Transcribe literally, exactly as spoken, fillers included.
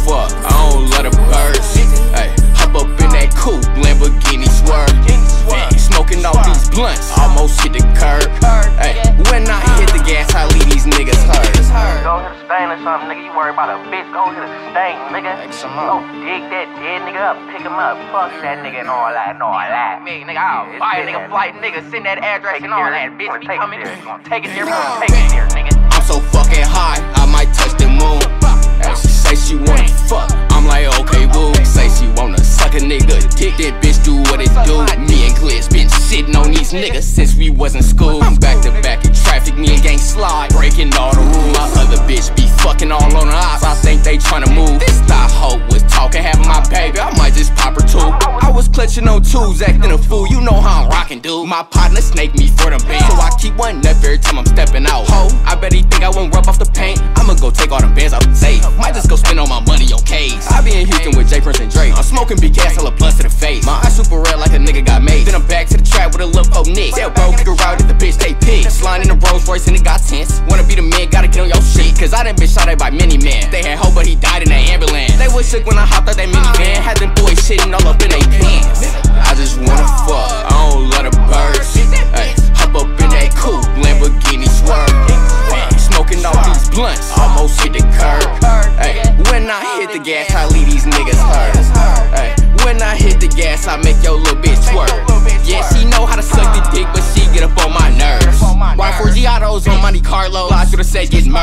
fuck, I don't let her burst. Ay, hop up in that coupe, Lamborghini swerve. Ay, smoking all these blunts, almost hit the curb. Ay, when I hit the gas, I leave these niggas hurt. Go hit a stain or something, nigga. You worry about a bitch, go hit a stain, nigga. Go dig that dead nigga up, pick him up, fuck that nigga and all that and all that. Me, nigga, I'll buy a nigga flight, nigga, send that address and all that. Bitch, we coming, gonna take it there, gonna take it there, nigga. I'm so fucking high, I might touch the moon. Ay, she say she wanna fuck, I'm like okay boo. Say she wanna suck a nigga dick, that bitch do what it do. Me and Glitz been sitting on these niggas since we was in school. I'm back to back in traffic, me and gang slide, breaking all the rules. My other bitch be fucking all on the eyes, I think they tryna move. This thigh hoe was talking, having my baby, I might just pop her too. I was clutching on twos, acting a fool, you know how I'm rockin', dude. My partner snake me for them bands, so I keep one up every time I'm stepping out. Ho, I bet he think I won't rub off the paint, I'ma go take all them bands out the safe. Might just go spend all my money on K's. I be in Houston with J Prince and Drake, I'm smoking big gas, hella blunts to the face. My eyes super red like a nigga got made. Then I'm back to the trap with a little old Nick. Yeah, bro, kick her out at the bitch, they pig. Sliding in a Rolls Royce and it got tense. Wanna be the man, gotta get on your shit. Cause I done been shot at by many men. They had hope, but he died in the ambulance. They was shook when I hopped out that minivan. Had them boys shitting all up in they pants. I just wanna fuck, I don't let her burst. Ay, hop up in that coupe, Lamborghini swerve. Ay, smoking all these blunts, almost hit the curb. Ay, when I hit the gas, I leave these niggas hurt. Ay, when I hit the gas, I make your little bitch twerk. Yeah, she know how to suck the dick, but she get up on my nerves. Ride for Giottos on Monte Carlo, I should've said get